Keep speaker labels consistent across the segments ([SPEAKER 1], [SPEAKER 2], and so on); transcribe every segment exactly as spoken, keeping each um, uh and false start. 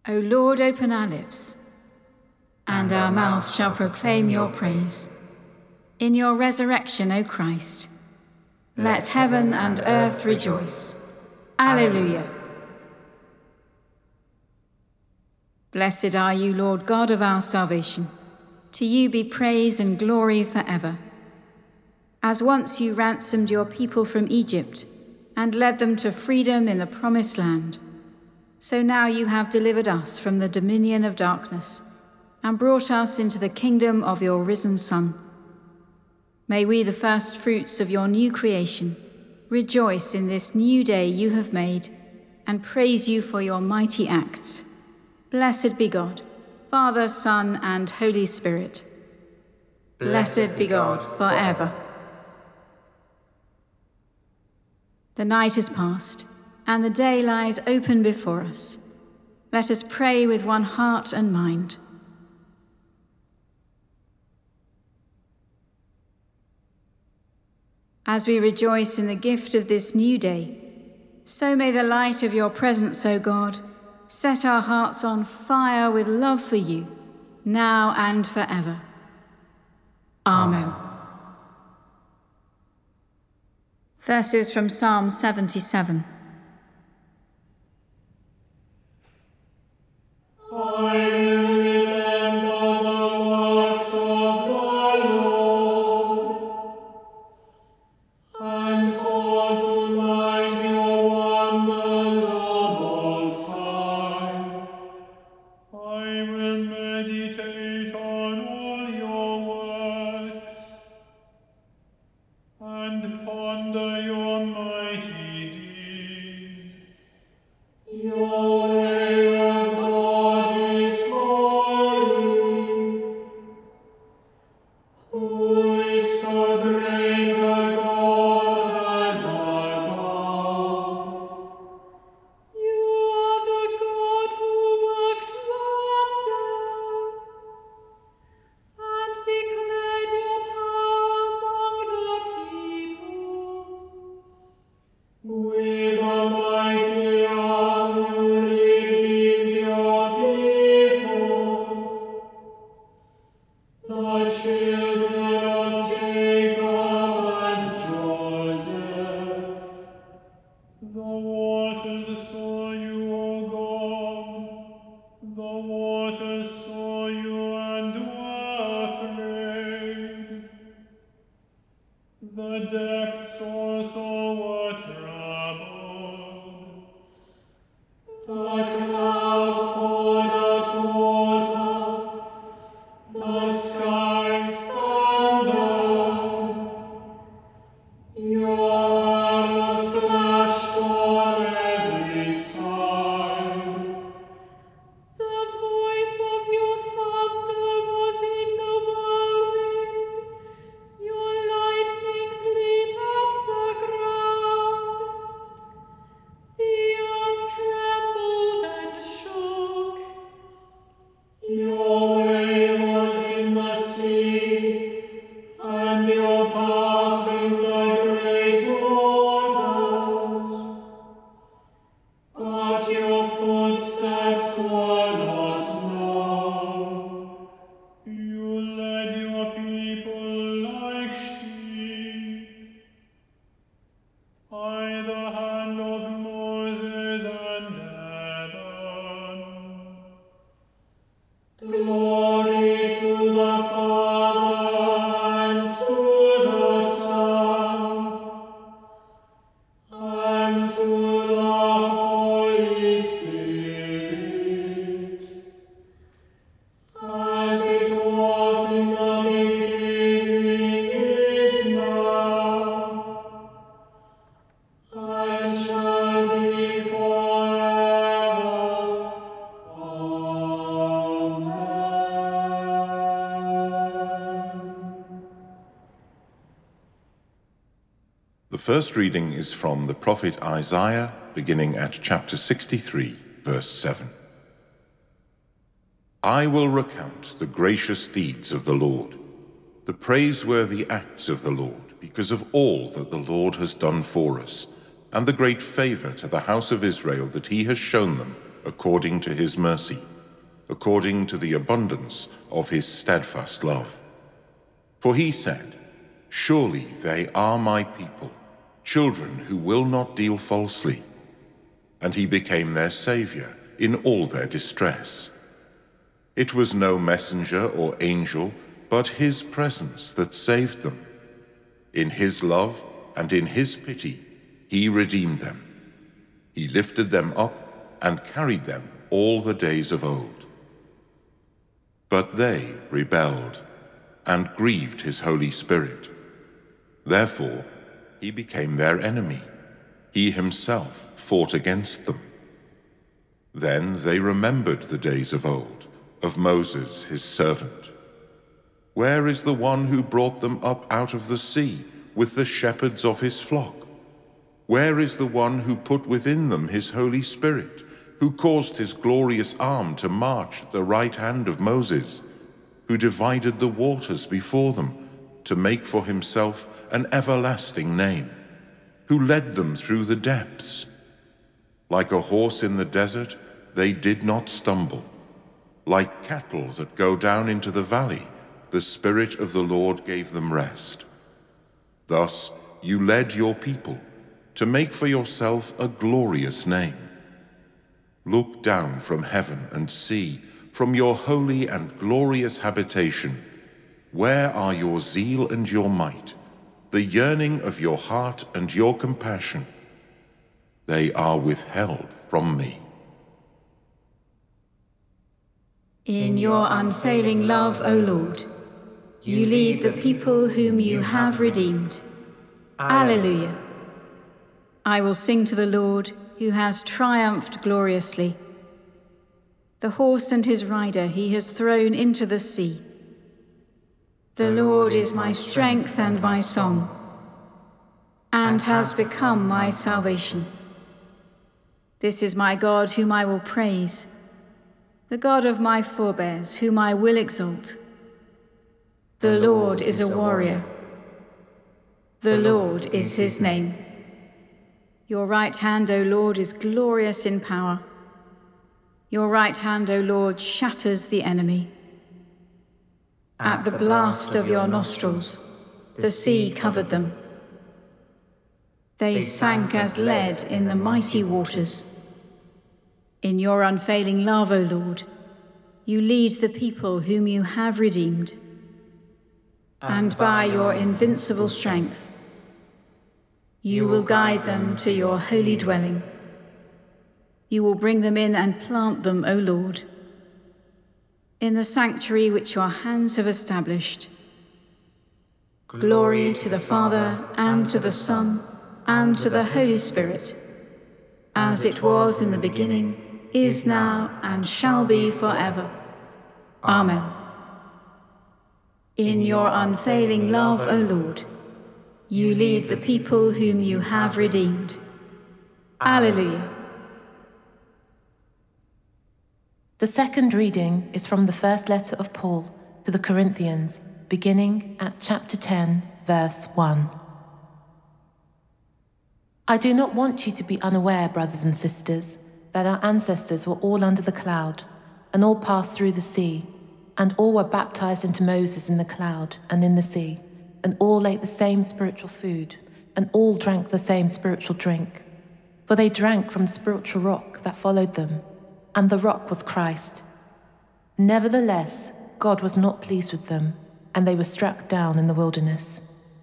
[SPEAKER 1] O Lord, open our lips, and our mouths shall proclaim your praise. In your resurrection, O Christ, let heaven and earth rejoice. Alleluia. Blessed are you, Lord God of our salvation. To you be praise and glory forever. As once you ransomed your people from Egypt and led them to freedom in the promised land, so now you have delivered us from the dominion of darkness and brought us into the kingdom of your risen Son. May we, the first fruits of your new creation, rejoice in this new day you have made and praise you for your mighty acts. Blessed be God, Father, Son, and Holy Spirit. Blessed be God forever. The night is past, and the day lies open before us. Let us pray with one heart and mind. As we rejoice in the gift of this new day, so may the light of your presence, O God, set our hearts on fire with love for you, now and forever. Amen. Verses from Psalm seventy-seven.
[SPEAKER 2] The first reading is from the prophet Isaiah, beginning at chapter sixty-three, verse seven. I will recount the gracious deeds of the Lord, the praiseworthy acts of the Lord, because of all that the Lord has done for us, and the great favor to the house of Israel that he has shown them according to his mercy, according to the abundance of his steadfast love. For he said, "Surely they are my people, children who will not deal falsely." And he became their savior in all their distress. It was no messenger or angel, but his presence that saved them. In his love and in his pity, he redeemed them. He lifted them up and carried them all the days of old. But they rebelled and grieved his Holy Spirit. Therefore, he became their enemy. He himself fought against them. Then they remembered the days of old, of Moses his servant. Where is the one who brought them up out of the sea with the shepherds of his flock? Where is the one who put within them his Holy Spirit, who caused his glorious arm to march at the right hand of Moses, who divided the waters before them to make for himself an everlasting name, who led them through the depths? Like a horse in the desert, they did not stumble. Like cattle that go down into the valley, the Spirit of the Lord gave them rest. Thus you led your people to make for yourself a glorious name. Look down from heaven and see, from your holy and glorious habitation, where are your zeal and your might, the yearning of your heart and your compassion? They are withheld from me.
[SPEAKER 1] In your unfailing love, O Lord, you lead the people whom you have redeemed. Alleluia. I will sing to the Lord, who has triumphed gloriously. The horse and his rider he has thrown into the sea. The Lord is my strength and my song, and has become my salvation. This is my God whom I will praise, the God of my forebears whom I will exalt. The Lord is a warrior. The Lord is his name. Your right hand, O Lord, is glorious in power. Your right hand, O Lord, shatters the enemy. At the blast of your nostrils, the sea covered them. They sank as lead in the mighty waters. In your unfailing love, O Lord, you lead the people whom you have redeemed. And by your invincible strength, you will guide them to your holy dwelling. You will bring them in and plant them, O Lord, in the sanctuary which your hands have established. Glory to the Father, and to the Son, and to the Holy Spirit, as it was in the beginning, is now, and shall be forever. Amen. In your unfailing love, O Lord, you lead the people whom you have redeemed. Alleluia.
[SPEAKER 3] The second reading is from the first letter of Paul to the Corinthians, beginning at chapter ten, verse one. I do not want you to be unaware, brothers and sisters, that our ancestors were all under the cloud, and all passed through the sea, and all were baptized into Moses in the cloud and in the sea, and all ate the same spiritual food, and all drank the same spiritual drink. For they drank from the spiritual rock that followed them, and the rock was Christ. Nevertheless, God was not pleased with them, and they were struck down in the wilderness.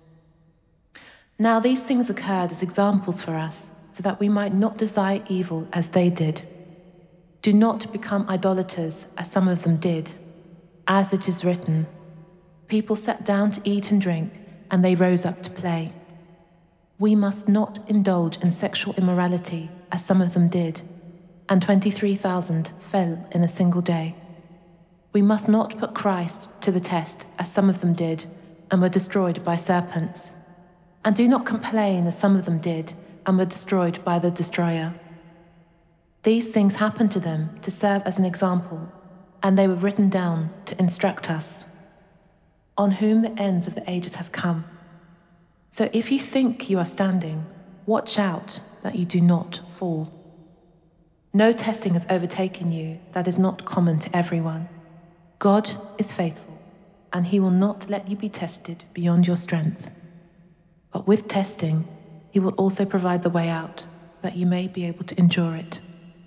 [SPEAKER 3] Now these things occurred as examples for us, so that we might not desire evil as they did. Do not become idolaters, as some of them did. As it is written, people sat down to eat and drink, and they rose up to play. We must not indulge in sexual immorality, as some of them did, and twenty-three thousand fell in a single day. We must not put Christ to the test, as some of them did, and were destroyed by serpents. And do not complain, as some of them did, and were destroyed by the destroyer. These things happened to them to serve as an example, and they were written down to instruct us, on whom the ends of the ages have come. So if you think you are standing, watch out that you do not fall. No testing has overtaken you that is not common to everyone. God is faithful, and he will not let you be tested beyond your strength. But with testing, he will also provide the way out, that you may be able to endure it.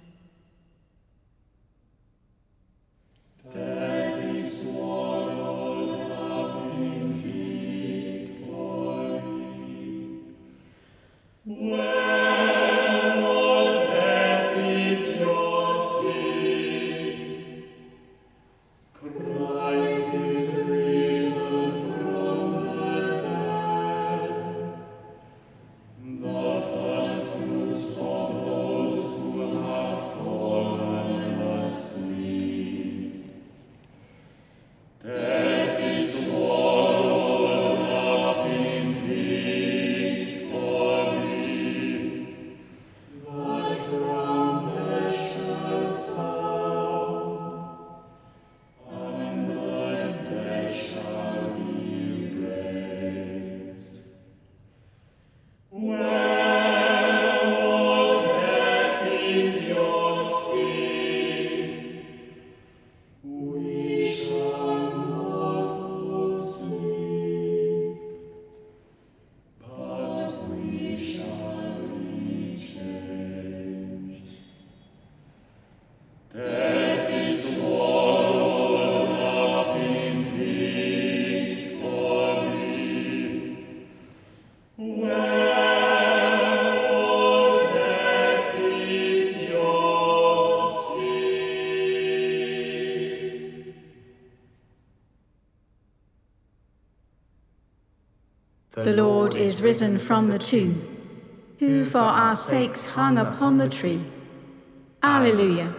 [SPEAKER 1] The Lord is risen from the tomb, who for our sakes hung upon the tree. Alleluia.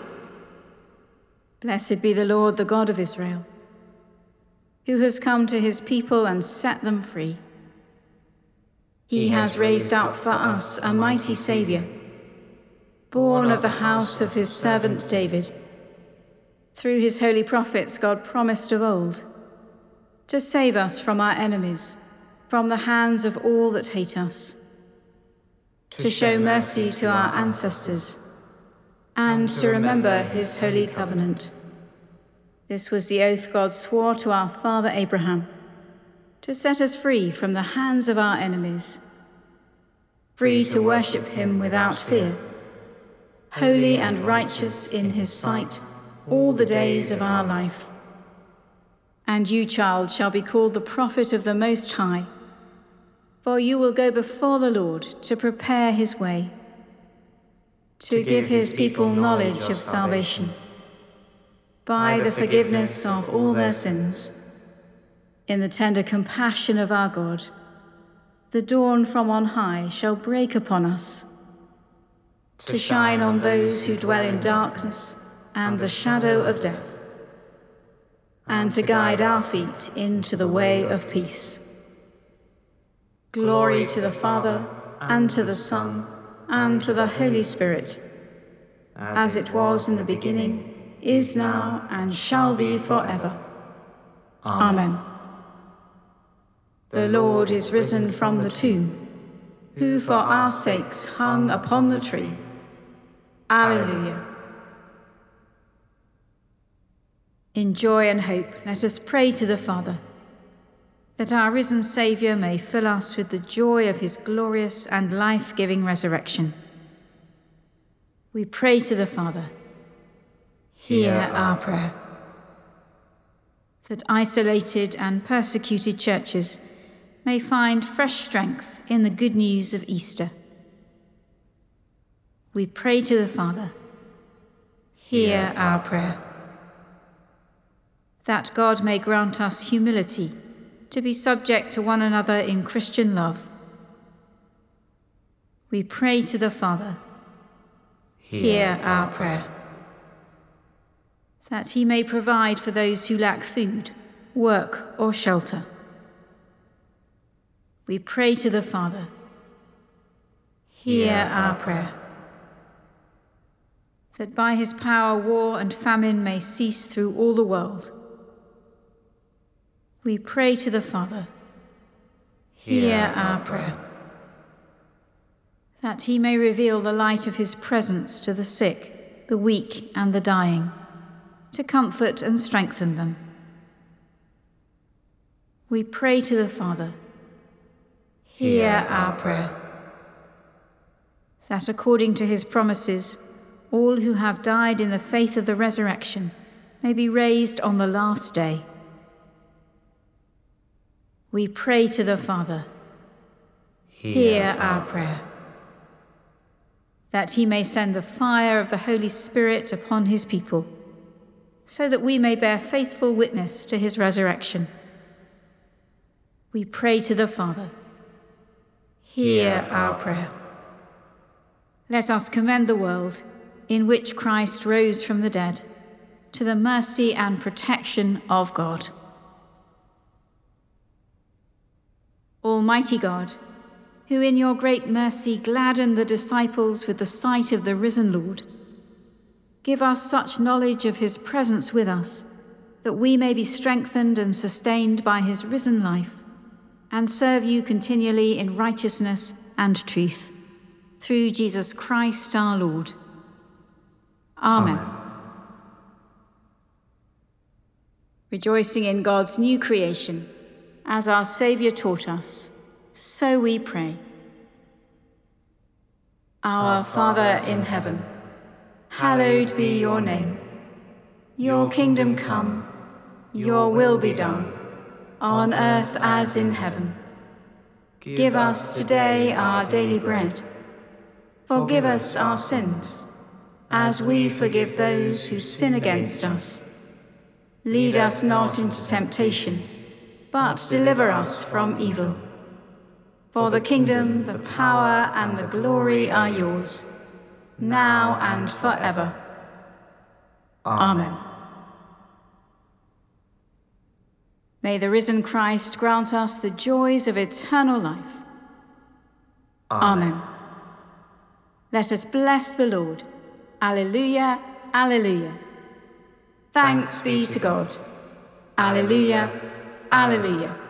[SPEAKER 1] Blessed be the Lord, the God of Israel, who has come to his people and set them free. He has raised up for us a mighty Saviour, born of the house of his servant David. Through his holy prophets God promised of old to save us from our enemies, from the hands of all that hate us, to show mercy to our ancestors, and to remember his holy covenant. This was the oath God swore to our father Abraham, to set us free from the hands of our enemies, free to worship him without fear, holy and righteous in his sight all the days of our life. And you, child, shall be called the prophet of the Most High, for you will go before the Lord to prepare his way, to give his people knowledge of salvation, by the forgiveness of all their sins. In the tender compassion of our God, the dawn from on high shall break upon us, to shine on those who dwell in darkness and the shadow of death, and to guide our feet into the way of peace. Glory to the Father, and to the Son, and to the Holy Spirit, as it was in the beginning, is now, and shall be forever. Amen. The Lord is risen from the tomb, who for our sakes hung upon the tree. Alleluia. In joy and hope, let us pray to the Father, that our risen Saviour may fill us with the joy of his glorious and life-giving resurrection. We pray to the Father. Hear our prayer. That isolated and persecuted churches may find fresh strength in the good news of Easter. We pray to the Father. Hear our prayer. That God may grant us humility to be subject to one another in Christian love. We pray to the Father. Hear our prayer. That he may provide for those who lack food, work, or shelter. We pray to the Father. Hear our prayer. That by his power war and famine may cease through all the world. We pray to the Father. Hear our prayer. That he may reveal the light of his presence to the sick the weak and the dying, to comfort and strengthen them. We pray to the Father. Hear our prayer. That according to his promises, all who have died in the faith of the resurrection may be raised on the last day. We pray to the Father. Hear our prayer. That he may send the fire of the Holy Spirit upon his people, so that we may bear faithful witness to his resurrection. We pray to the Father. Hear our prayer. Let us commend the world, in which Christ rose from the dead, to the mercy and protection of God. Almighty God, who in your great mercy gladdened the disciples with the sight of the risen Lord, give us such knowledge of his presence with us, that we may be strengthened and sustained by his risen life, and serve you continually in righteousness and truth, through Jesus Christ our Lord. Amen. Amen. Rejoicing in God's new creation, as our Saviour taught us, so we pray. Our Father in heaven, hallowed be your name. Your kingdom come, your will be done, on earth as in heaven. Give us today our daily bread. Forgive us our sins, as we forgive those who sin against us. Lead us not into temptation, but deliver us from evil. For the kingdom, the power, and the glory are yours, now and forever. Amen. May the risen Christ grant us the joys of eternal life. Amen. Let us bless the Lord. Alleluia, alleluia. Thanks be to God. Alleluia, alleluia.